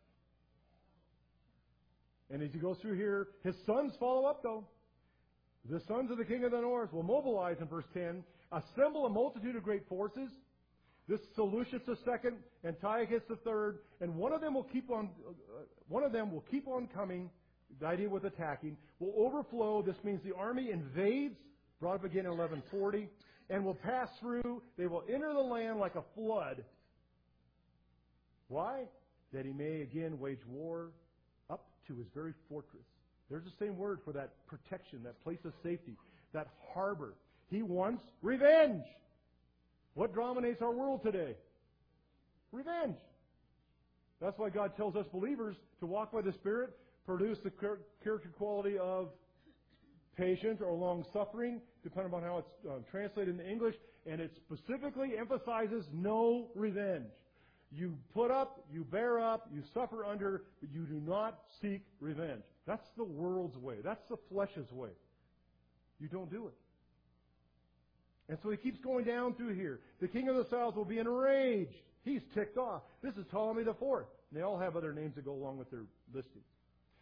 And as he goes through here, his sons follow up though. The sons of the king of the north will mobilize in verse ten, assemble a multitude of great forces. This Seleucus the second, Antiochus the third, and one of them will keep on, uh, one of them will keep on coming. The idea with attacking will overflow. This means the army invades, brought up again in eleven forty, and will pass through. They will enter the land like a flood. Why? That he may again wage war up to his very fortress. There's the same word for that protection, that place of safety, that harbor. He wants revenge. What dominates our world today? Revenge. That's why God tells us believers to walk by the Spirit, produce the character quality of patience or long-suffering, depending on how it's uh, translated in English, and it specifically emphasizes no revenge. You put up, you bear up, you suffer under, but you do not seek revenge. That's the world's way. That's the flesh's way. You don't do it. And so he keeps going down through here. The king of the south will be enraged. He's ticked off. This is Ptolemy the fourth. And they all have other names that go along with their listing.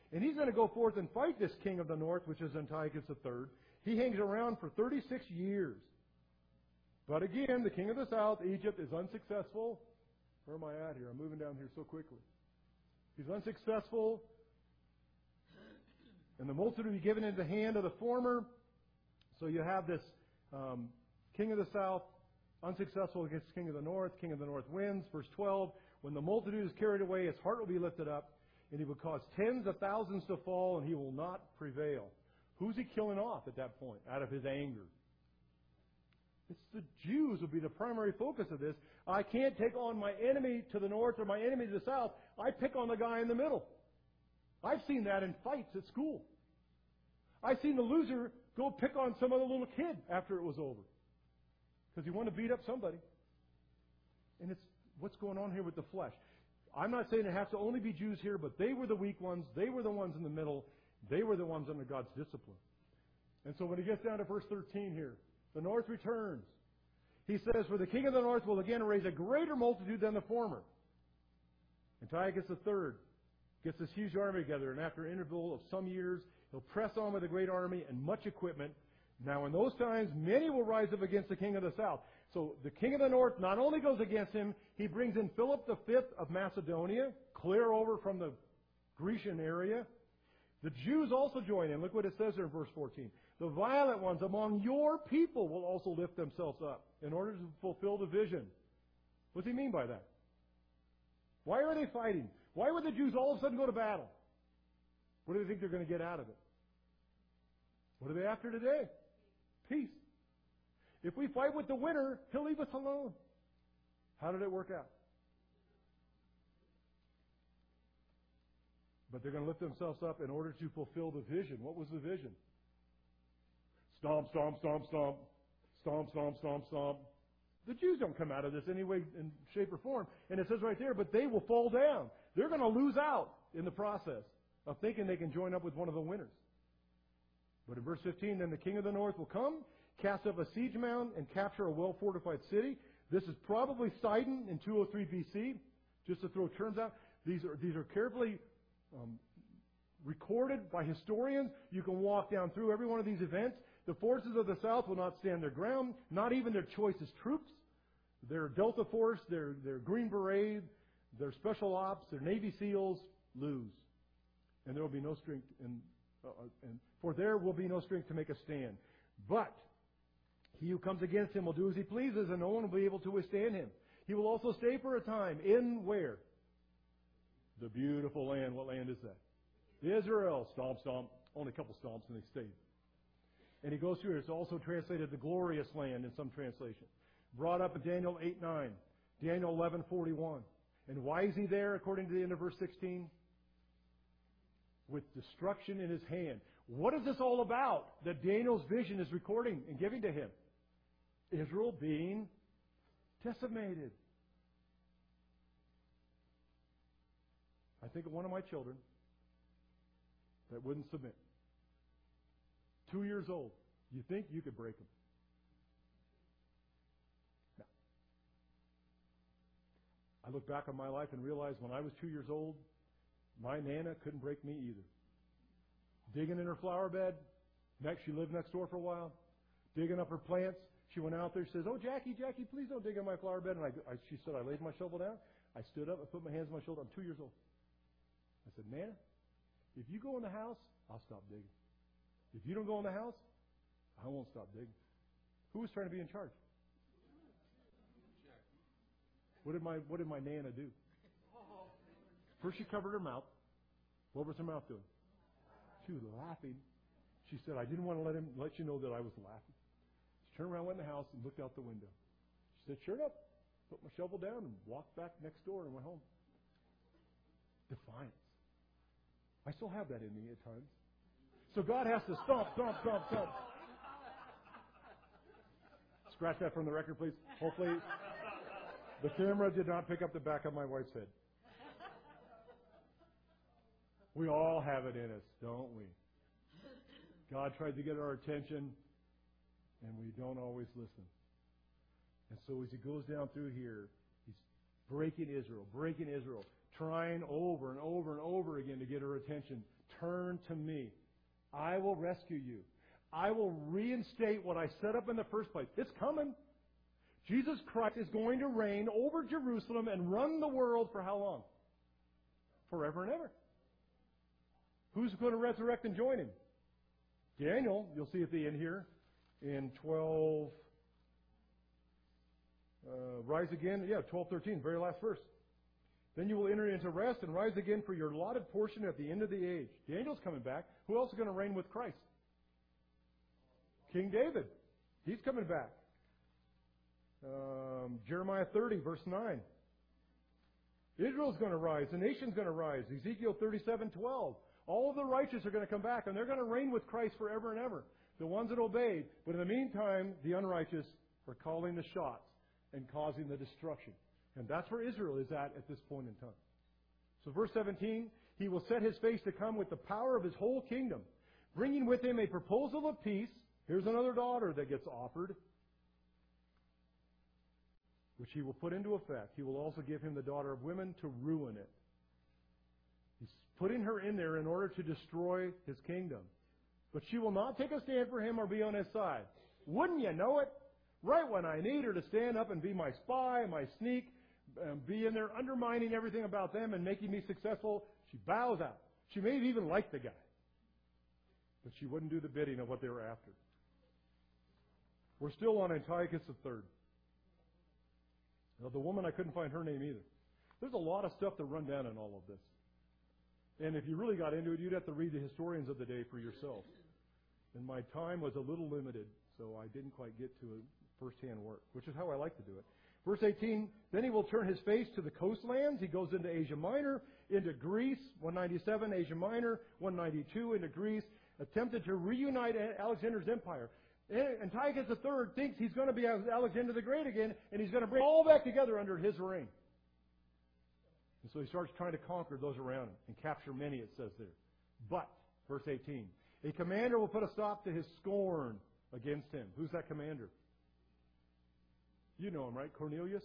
And he's going to go forth and fight this king of the north, which is Antiochus the third. He hangs around for thirty-six years. But again, the king of the south, Egypt, is unsuccessful. Where am I at here? I'm moving down here so quickly. He's unsuccessful. And the multitude will be given into the hand of the former. So you have this um, king of the south, unsuccessful against king of the north. King of the north wins. Verse twelve, when the multitude is carried away, his heart will be lifted up, and he will cause tens of thousands to fall, and he will not prevail. Who's he killing off at that point, out of his anger? It's the Jews will be the primary focus of this. I can't take on my enemy to the north or my enemy to the south. I pick on the guy in the middle. I've seen that in fights at school. I've seen the loser go pick on some other little kid after it was over. Because he wanted to beat up somebody. And it's what's going on here with the flesh. I'm not saying it has to only be Jews here, but they were the weak ones. They were the ones in the middle. They were the ones under God's discipline. And so when he gets down to verse thirteen here, the north returns. He says, for the king of the north will again raise a greater multitude than the former. Antiochus the third gets this huge army together, and after an interval of some years, he'll press on with a great army and much equipment. Now in those times, many will rise up against the king of the south. So the king of the north not only goes against him, he brings in Philip the fifth of Macedonia, clear over from the Grecian area. The Jews also join in. Look what it says there in verse fourteen. The violent ones among your people will also lift themselves up in order to fulfill the vision. What does he mean by that? Why are they fighting? Why would the Jews all of a sudden go to battle? What do they think they're going to get out of it? What are they after today? Peace. If we fight with the winner, he'll leave us alone. How did it work out? But they're going to lift themselves up in order to fulfill the vision. What was the vision? Stomp, stomp, stomp, stomp. Stomp, stomp, stomp, stomp. The Jews don't come out of this any way, in shape, or form. And it says right there, but they will fall down. They're going to lose out in the process of thinking they can join up with one of the winners. But in verse fifteen, then the king of the north will come, cast up a siege mound, and capture a well-fortified city. This is probably Sidon in two oh three B C. Just to throw terms out, these are these are carefully um, recorded by historians. You can walk down through every one of these events. The forces of the south will not stand their ground, not even their choicest troops. Their Delta Force, their, their Green Beret, their Special Ops, their Navy SEALs lose. And there will be no strength, in, uh, and for there will be no strength to make a stand. But he who comes against him will do as he pleases, and no one will be able to withstand him. He will also stay for a time in where? The beautiful land. What land is that? Israel. Stomp, stomp. Only a couple stomps and they stayed. And he goes through, it's also translated the glorious land in some translations. Brought up in Daniel eight nine, Daniel eleven forty-one. And why is he there, according to the end of verse sixteen? With destruction in his hand. What is this all about that Daniel's vision is recording and giving to him? Israel being decimated. I think of one of my children that wouldn't submit. Two years old. You think you could break him? No. I look back on my life and realize when I was two years old, my Nana couldn't break me either. Digging in her flower bed. Next, she lived next door for a while. Digging up her plants. She went out there. She says, "Oh, Jackie, Jackie, please don't dig in my flower bed." And I, I, she said, I laid my shovel down. I stood up and put my hands on my shoulder. I'm two years old. I said, "Nana, if you go in the house, I'll stop digging. If you don't go in the house, I won't stop digging." Who was trying to be in charge? What did my What did my Nana do? First, she covered her mouth. What was her mouth doing? She was laughing. She said, "I didn't want to let him let you know that I was laughing." She turned around, went in the house, and looked out the window. She said, "Sure enough," put my shovel down and walked back next door and went home. Defiance. I still have that in me at times. So God has to stomp, stomp, stomp, stomp. Scratch that from the record, please. Hopefully, the camera did not pick up the back of my wife's head. We all have it in us, don't we? God tries to get our attention, and we don't always listen. And so as he goes down through here, he's breaking Israel, breaking Israel, trying over and over and over again to get her attention, turn to me. I will rescue you. I will reinstate what I set up in the first place. It's coming. Jesus Christ is going to reign over Jerusalem and run the world for how long? Forever and ever. Who's going to resurrect and join him? Daniel, you'll see at the end here, in twelve, uh, rise again, yeah, twelve thirteen, very last verse. Then you will enter into rest and rise again for your allotted portion at the end of the age. Daniel's coming back. Who else is going to reign with Christ? King David. He's coming back. Um, Jeremiah thirty, verse nine. Israel's going to rise. The nation's going to rise. Ezekiel thirty-seven, twelve. All of the righteous are going to come back, and they're going to reign with Christ forever and ever. The ones that obeyed. But in the meantime, the unrighteous are calling the shots and causing the destruction. And that's where Israel is at at this point in time. So verse seventeen, he will set his face to come with the power of his whole kingdom, bringing with him a proposal of peace. Here's another daughter that gets offered, which he will put into effect. He will also give him the daughter of women to ruin it. He's putting her in there in order to destroy his kingdom. But she will not take a stand for him or be on his side. Wouldn't you know it? Right when I need her to stand up and be my spy, my sneak, um, be in there undermining everything about them and making me successful, she bows out. She may even like the guy. But she wouldn't do the bidding of what they were after. We're still on Antiochus the third. Now, the woman, I couldn't find her name either. There's a lot of stuff to run down in all of this. And if you really got into it, you'd have to read the historians of the day for yourself. And my time was a little limited, so I didn't quite get to first-hand work, which is how I like to do it. Verse eighteen, then he will turn his face to the coastlands. He goes into Asia Minor, into Greece, one ninety-seven, Asia Minor, one ninety-two, into Greece, attempted to reunite Alexander's empire. Antiochus the third thinks he's going to be Alexander the Great again, and he's going to bring it all back together under his reign. And so he starts trying to conquer those around him and capture many, it says there. But, verse eighteen, a commander will put a stop to his scorn against him. Who's that commander? You know him, right? Cornelius?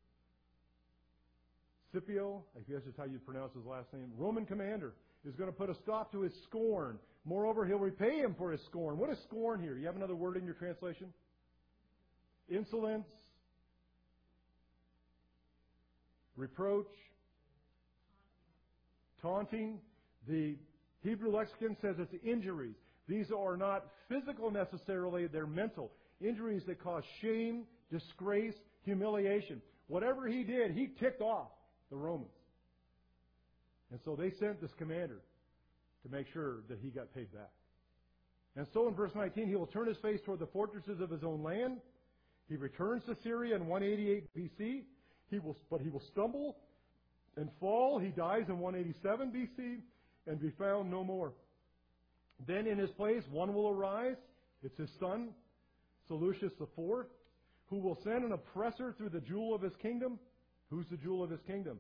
Scipio, I guess is how you pronounce his last name. Roman commander is going to put a stop to his scorn. Moreover, he'll repay him for his scorn. What is scorn here? You have another word in your translation? Insolence, reproach, taunting. The Hebrew lexicon says it's injuries. These are not physical necessarily, they're mental. Injuries that cause shame, disgrace, humiliation. Whatever he did, he ticked off the Romans. And so they sent this commander to make sure that he got paid back. And so in verse nineteen, he will turn his face toward the fortresses of his own land. He returns to Syria in one eighty-eight B C. He will, but he will stumble and fall. He dies in one eighty-seven B C and be found no more. Then in his place, one will arise. It's his son, Seleucus the fourth, who will send an oppressor through the jewel of his kingdom. Who's the jewel of his kingdom?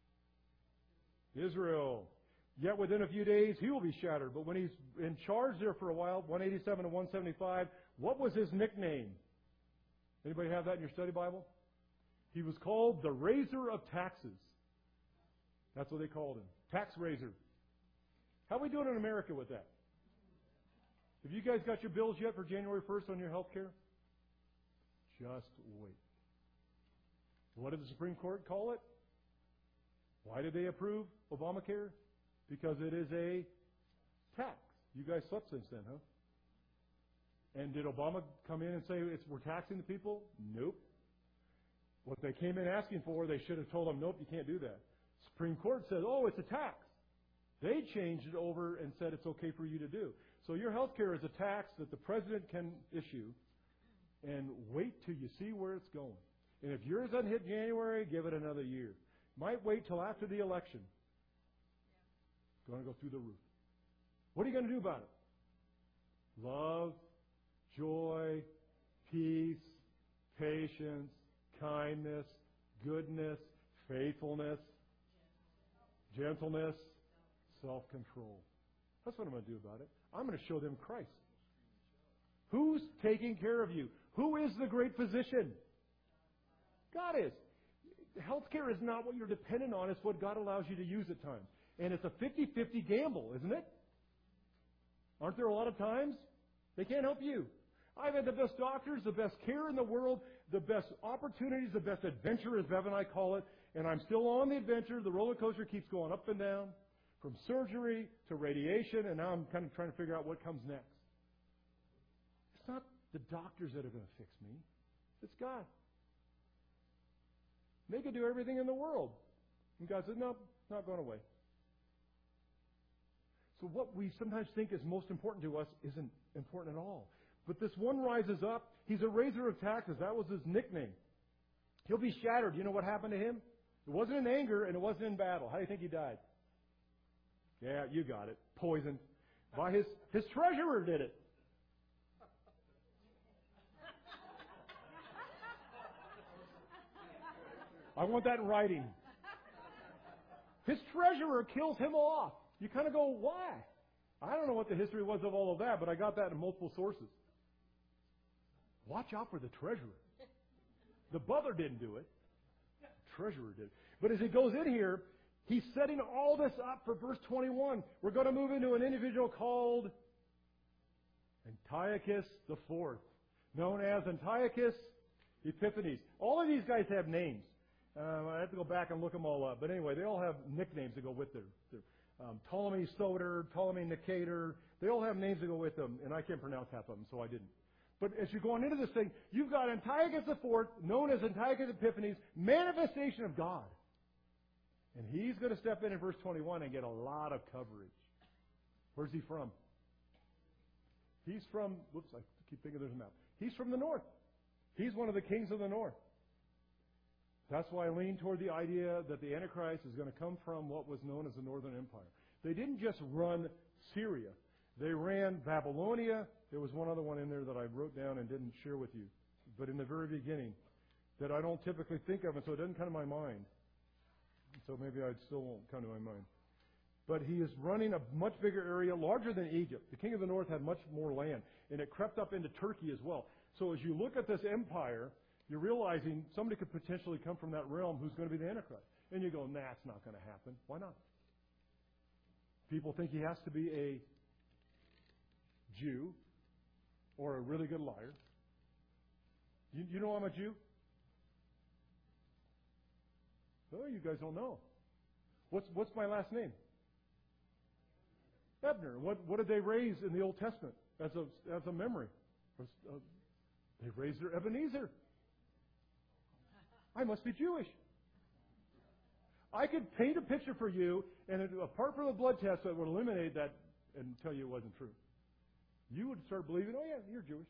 Israel. Yet within a few days he will be shattered. But when he's in charge there for a while, one eighty-seven to one seventy-five, what was his nickname? Anybody have that in your study Bible? He was called the raiser of taxes. That's what they called him. Tax raiser. How are we doing in America with that? Have you guys got your bills yet for January first on your health care? Just wait. What did the Supreme Court call it? Why did they approve Obamacare? Because it is a tax. You guys slept since then, huh? And did Obama come in and say it's, we're taxing the people? Nope. What they came in asking for, they should have told them, nope, you can't do that. Supreme Court said, oh, it's a tax. They changed it over and said it's okay for you to do. So your health care is a tax that the president can issue, and wait till you see where it's going. And if yours doesn't hit January, give it another year. Might wait till after the election. It's going to go through the roof. What are you going to do about it? Love, joy, peace, patience, kindness, goodness, faithfulness, gentleness, self-control. That's what I'm going to do about it. I'm going to show them Christ. Who's taking care of you? Who is the great physician? God is. Healthcare is not what you're dependent on. It's what God allows you to use at times. And it's a fifty-fifty gamble, isn't it? Aren't there a lot of times? They can't help you. I've had the best doctors, the best care in the world, the best opportunities, the best adventure, as Bev and I call it, and I'm still on the adventure. The roller coaster keeps going up and down, from surgery to radiation, and now I'm kind of trying to figure out what comes next. It's not the doctors that are going to fix me. It's God. They could do everything in the world. And God said, no, it's not going away. So what we sometimes think is most important to us isn't important at all. But this one rises up. He's a raiser of taxes. That was his nickname. He'll be shattered. You know what happened to him? It wasn't in anger and it wasn't in battle. How do you think he died? Yeah, you got it. Poisoned. By his, his treasurer did it. I want that in writing. His treasurer kills him off. You kind of go, why? I don't know what the history was of all of that, but I got that in multiple sources. Watch out for the treasurer. The butler didn't do it. The treasurer did. But as he goes in here, he's setting all this up for verse twenty-one. We're going to move into an individual called Antiochus the Fourth, known as Antiochus Epiphanes. All of these guys have names. Um, I have to go back and look them all up. But anyway, they all have nicknames that go with their, their um, Ptolemy Soter, Ptolemy Nicator. They all have names that go with them, and I can't pronounce half of them, so I didn't. But as you're going into this thing, you've got Antiochus the Fourth, known as Antiochus Epiphanes, manifestation of God. And he's going to step in in verse twenty-one and get a lot of coverage. Where's he from? He's from, whoops, I keep thinking there's a map. He's from the north. He's one of the kings of the north. That's why I lean toward the idea that the Antichrist is going to come from what was known as the Northern Empire. They didn't just run Syria. They ran Babylonia. There was one other one in there that I wrote down and didn't share with you, but in the very beginning, that I don't typically think of, and so it doesn't come to my mind. So maybe I still won't come to my mind. But he is running a much bigger area, larger than Egypt. The king of the north had much more land, and it crept up into Turkey as well. So as you look at this empire, you're realizing somebody could potentially come from that realm who's going to be the Antichrist. And you go, nah, it's not going to happen. Why not? People think he has to be a Jew or a really good liar. You, you know I'm a Jew? Oh, you guys don't know. What's what's my last name? Ebner. What what did they raise in the Old Testament as a as a memory? Uh, they raised their Ebenezer. I must be Jewish. I could paint a picture for you, and it, apart from a blood test that would eliminate that and tell you it wasn't true, you would start believing, oh yeah, you're Jewish.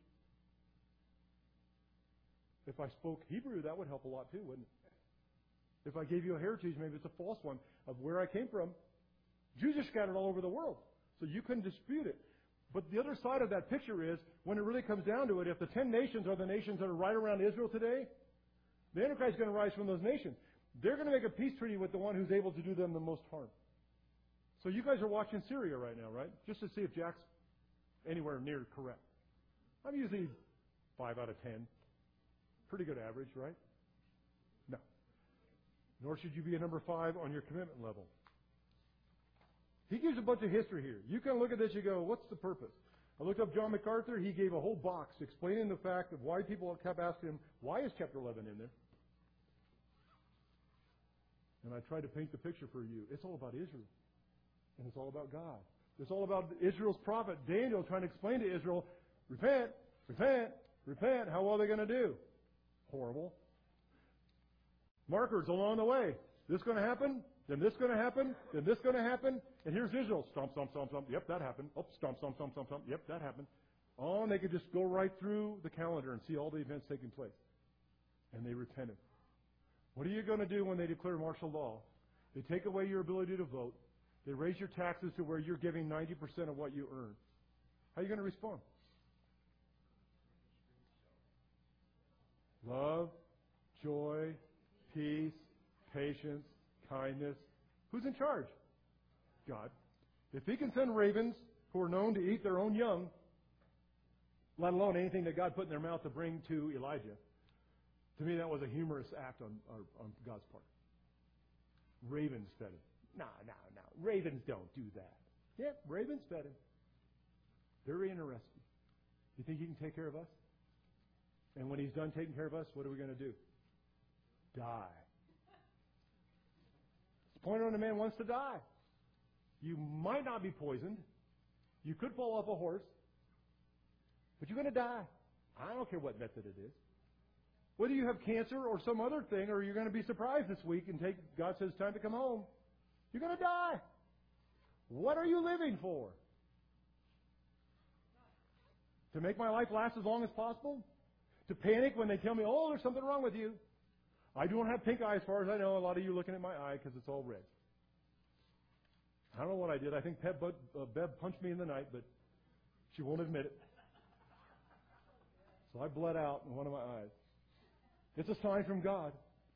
If I spoke Hebrew, that would help a lot too, wouldn't it? If I gave you a heritage, maybe it's a false one, of where I came from. Jews are scattered all over the world, so you couldn't dispute it. But the other side of that picture is, when it really comes down to it, if the ten nations are the nations that are right around Israel today, the Antichrist is going to rise from those nations. They're going to make a peace treaty with the one who's able to do them the most harm. So you guys are watching Syria right now, right? Just to see if Jack's anywhere near correct. I'm usually five out of ten. Pretty good average, right? No. Nor should you be a number five on your commitment level. He gives a bunch of history here. You can look at this and go, what's the purpose? I looked up John MacArthur. He gave a whole box explaining the fact of why people kept asking him, why is chapter eleven in there? And I tried to paint the picture for you. It's all about Israel. And it's all about God. It's all about Israel's prophet, Daniel, trying to explain to Israel, repent, repent, repent. How are they going to do? Horrible. Markers along the way. This going to happen? Then this going to happen? Then this going to happen? And here's Israel. Stomp, stomp, stomp, stomp. Yep, that happened. Oh, stomp, stomp, stomp, stomp, stomp. Yep, that happened. Oh, and they could just go right through the calendar and see all the events taking place. And they repented. What are you going to do when they declare martial law? They take away your ability to vote. They raise your taxes to where you're giving ninety percent of what you earn. How are you going to respond? Love, joy, peace, patience, kindness. Who's in charge? God. If he can send ravens who are known to eat their own young, let alone anything that God put in their mouth to bring to Elijah, to me that was a humorous act on, on God's part. Ravens fed him. No, no, no. Ravens don't do that. Yeah, ravens fed him. Very interesting. You think He can take care of us? And when He's done taking care of us, what are we going to do? Die. The point on a man wants to die. You might not be poisoned. You could fall off a horse. But you're going to die. I don't care what method it is. Whether you have cancer or some other thing, or you're going to be surprised this week and take God says time to come home, you're going to die. What are you living for? To make my life last as long as possible? To panic when they tell me, oh, there's something wrong with you? I don't have pink eye as far as I know. A lot of you looking at my eye because it's all red. I don't know what I did. I think Bev, uh, Bev punched me in the night, but she won't admit it. So I bled out in one of my eyes. It's a sign from God.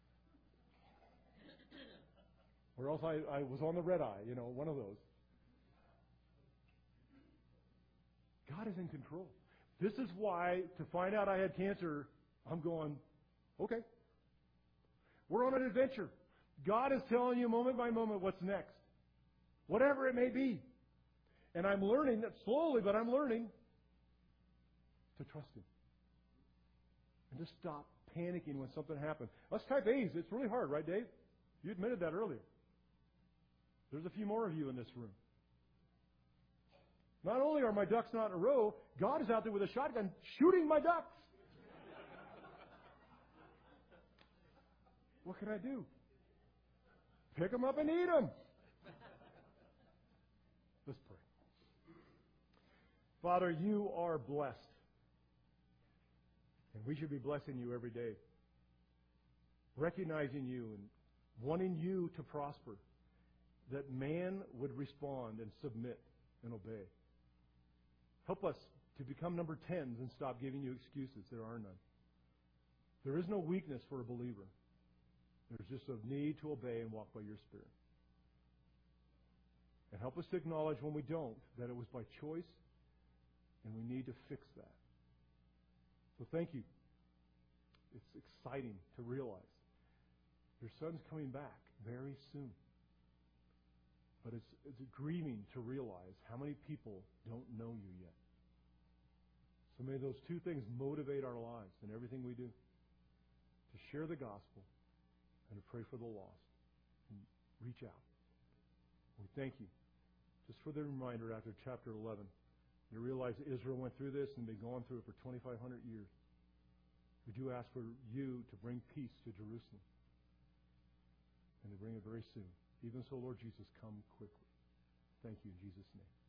Or else I, I was on the red eye, you know, one of those. God is in control. This is why, to find out I had cancer, I'm going, okay. We're on an adventure. God is telling you moment by moment what's next. Whatever it may be. And I'm learning that slowly, but I'm learning to trust Him. And to stop panicking when something happens. Us type A's, it's really hard, right, Dave? You admitted that earlier. There's a few more of you in this room. Not only are my ducks not in a row, God is out there with a shotgun shooting my ducks. What can I do? Pick them up and eat them. Let's pray. Father, you are blessed. And we should be blessing you every day. Recognizing you and wanting you to prosper. That man would respond and submit and obey. Help us to become number tens and stop giving you excuses. There are none. There is no weakness for a believer. There's just a need to obey and walk by your Spirit. And help us to acknowledge when we don't that it was by choice, and we need to fix that. So thank you. It's exciting to realize your Son's coming back very soon. But it's, it's grieving to realize how many people don't know you yet. So may those two things motivate our lives in everything we do. To share the gospel and to pray for the lost. And reach out. We thank you. Just for the reminder after chapter eleven, you realize that Israel went through this and they've gone through it for twenty-five hundred years. We do ask for you to bring peace to Jerusalem. And to bring it very soon. Even so, Lord Jesus, come quickly. Thank you in Jesus' name.